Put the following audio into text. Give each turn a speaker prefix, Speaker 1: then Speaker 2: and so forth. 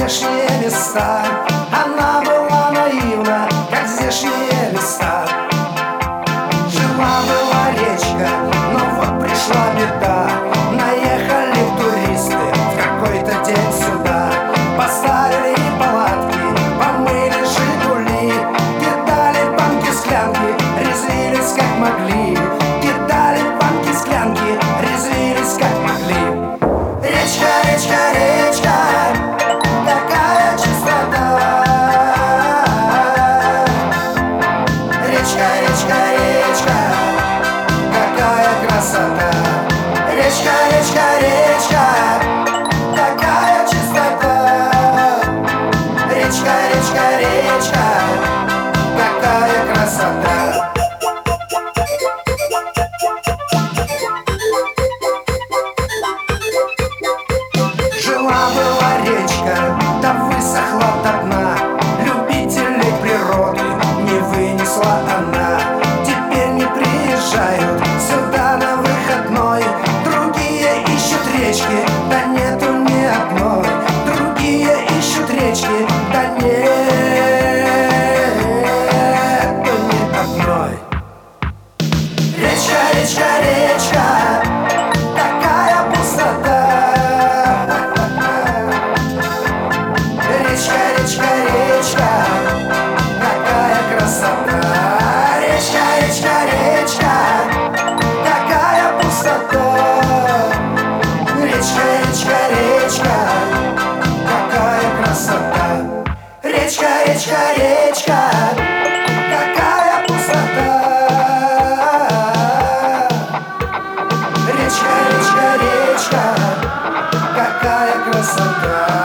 Speaker 1: здешние места. Она была наивна, как здешние места. Жила-была речка, но вот пришла беда. Наехали туристы в какой-то день сюда. Поставили палатки, помыли «Жигули», кидали банки, склянки, резвились как могли. Кидали банки, склянки, резвились как могли. Речка, речка, речка, какая чистота. Речка, речка, речка, какая красота. Речка, речка, речка, какая чистота. Речка, речка, речка, какая красота. Жила-была речка, да высохла до дна. Любителей природы не вынесла она. Теперь не приезжают сюда на выходной. Другие ищут речки, да нету ни одной. Другие ищут речки, да нету ни одной. Речка, речка, речка, такая пустота. Речка, речка, речка, какая красота. Речка, речка, речка, какая пустота. Речка, речка, речка, какая красота. Речка, речка, речка, какая пустота. Речка, речка, речка, какая красота.